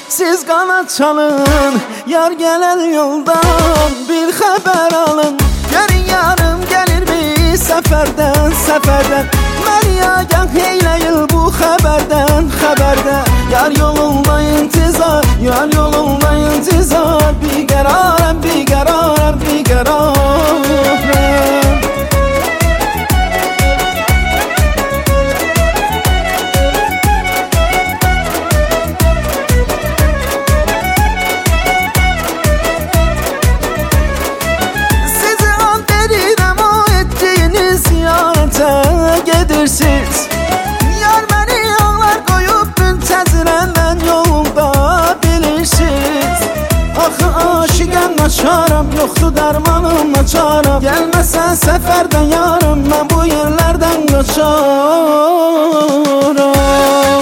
Siz kanat çalın, yar gelen yoldan bir haber alın. Yarın yarım gelir bir seferden. Məni agah eyleyin bu haberden. Yar yolunda intizar, yar yolunda intizar. Bir qərarəm, bir qərarəm, bir qərarəm. Gedirsiniz yar məni ağlar qoyub müntəzirəm mən yolumda bilirsiniz. Axı aşiqəm naçaram, yoxdur dərmanım açaram. Gəlməsən səfərdən yarım, mən bu yerlərdən qaçaram.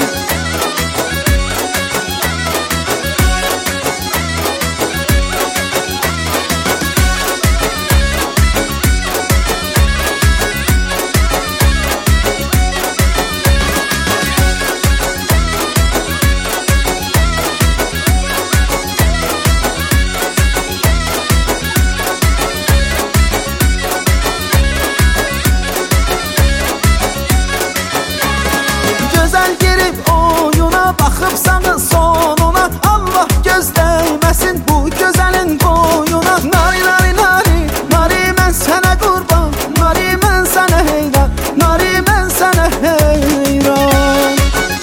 Baxıbsanız sonuna, Allah gözdəyməsin bu gözəlin boyuna. Nari nari nari, nari mən sənə qurban, nari mən sənə heyran, nari mən sənə heyran.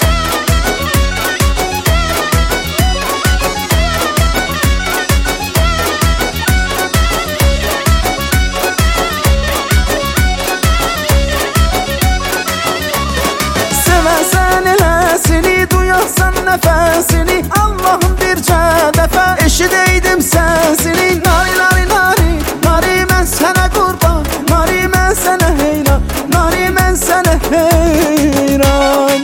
Sevəsən eləsini, duyarsan nəfəsini, Allah'ım bircə dəfə eşidəydim səsini. Nari nari nari, nari mən sənə qurban, nari mən sənə heyran, nari mən sənə heyran.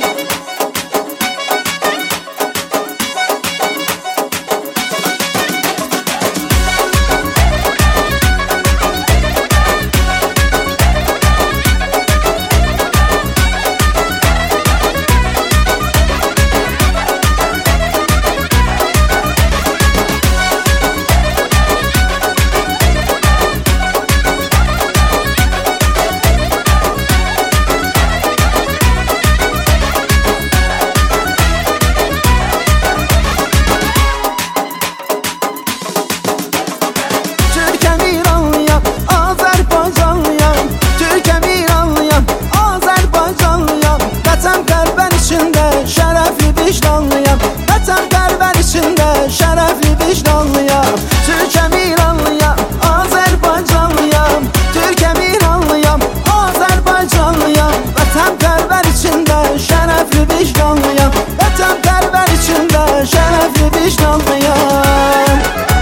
Vətən qəlbən içində şərəfli vicdanlıyam. Türkəm İranlıyam, Azərbaycanlıyam. Türkəm İranlıyam, Azərbaycanlıyam. Vətən qəlbən içində şərəfli vicdanlıyam. Vətən qəlbən içində şərəfli vicdanlıyam.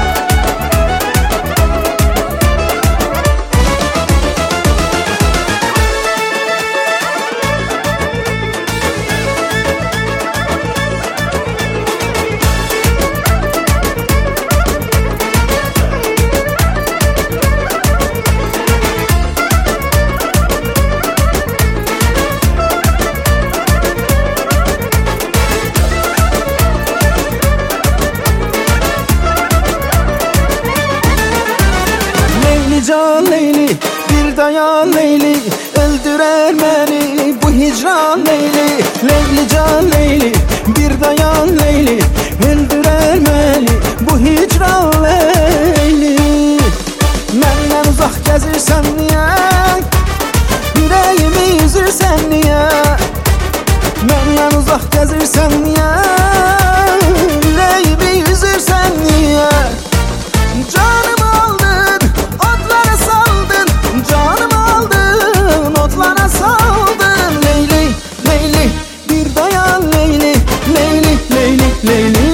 Can Leyli, bir dayan Leyli, öldürer beni bu hicran Leyli. Leyli can Leyli, bir dayan Leyli, öldürer beni bu hicran Leyli. Məndən uzaq gəzirsən niyə? Yüreğimi üzürsən niyə? Məndən uzaq gəzirsən niyə? Yüreğimi üzürsən niyə? Canımı aldın, otlara saldın. Canımı aldın, otlara saldın. Leyli, Leyli, bir dayan Leyli. Leyli, Leyli, Leyli.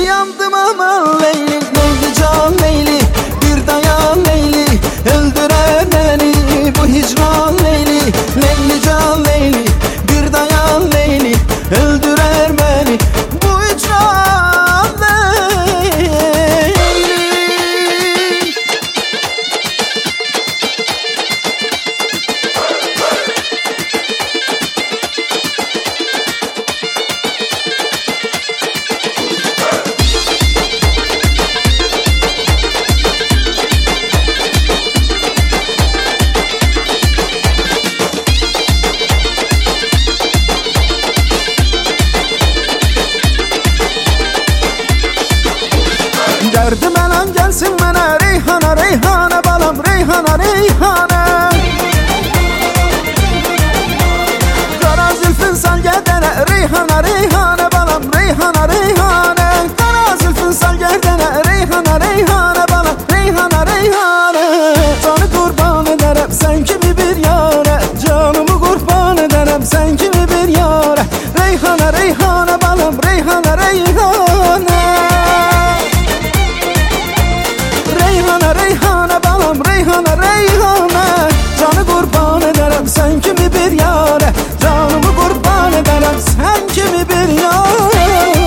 reyhanə Qara zülfün sal gərdənə reyhanə, reyhanə balam, reyhanə, reyhanə Qara zülfün sal gərdənə reyhanə, reyhanə balam, reyhanə, reyhanə Canı qurban edərəm sən kimi bir yarə, canımı qurban edərəm sən kimi bir yarə Reyhanə, reyhanə balam, reyhanə, reyhanə Reyhanə, reyhanə balam, reyhanə, reyhanə Canı qurban edərəm sən kimi bir yarə, canımı qurban edərəm sən kimi bir yarə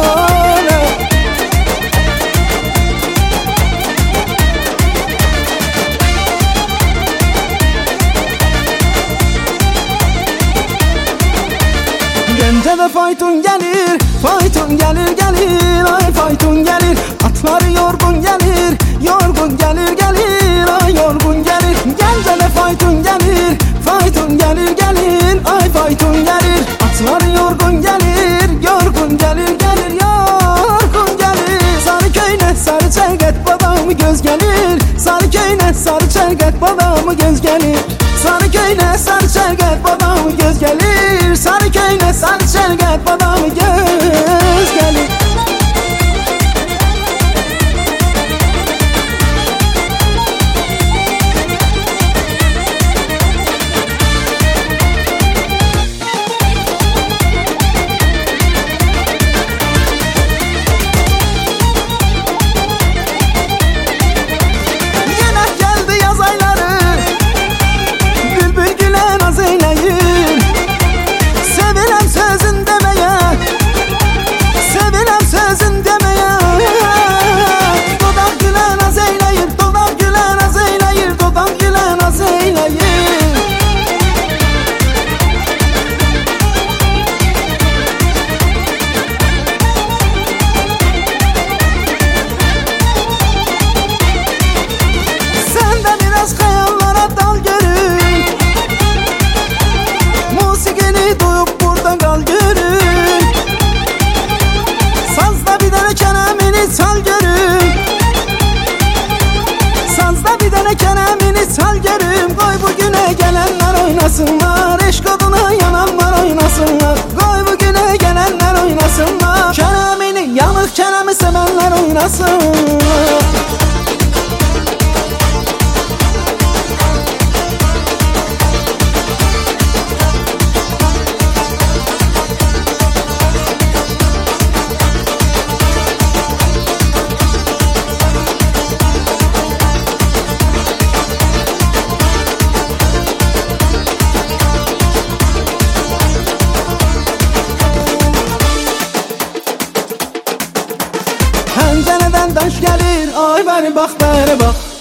Gəncədə fayton gəlir, fayton gəlir, gəlir, ay fayton gəlir Atları yorgun gəlir, yorgun gəlir, gəlir, ay yorgun gəlir Gəncədə fayton gəlir, fayton gəlir, gəlir, ay fayton gəlir Atları yorgun gəlir, yorgun gəlir, gəlir, yorgun gəlir Sarı köynə, sarı çərqət, badamı göz gəlir Sarı köynə, sarı çərqət, badamı göz gəlir Sarı köynə, sarı çərqət, badamı göz gəlir Sarı köynə, sarı çərqət, badamı göz gəlir Yenə gəldi yaz ayları Bülbül gülə naz eyləyir Seviləm sözün deməyə Seviləm sözün deməyə Dodaq gülə naz eyləyir Dodaq gülə naz eyləyir Dodaq gülə naz eyləyir Sən də biraz xəyallara dal görün Musiqini duyub burada qal görün Sazda bir dənə kələmini çal görün Sazda bir dənə kələmini çal görün Qoy bu günə gələnlər oynasınlar Eşq oduna yananlar oynasınlar Qoy bu günə gələnlər oynasınlar Kələmini, yanıq kələmi sevənlər oynasınlar Pəncərədən daş gəlir, ay bəri bax, bəri bax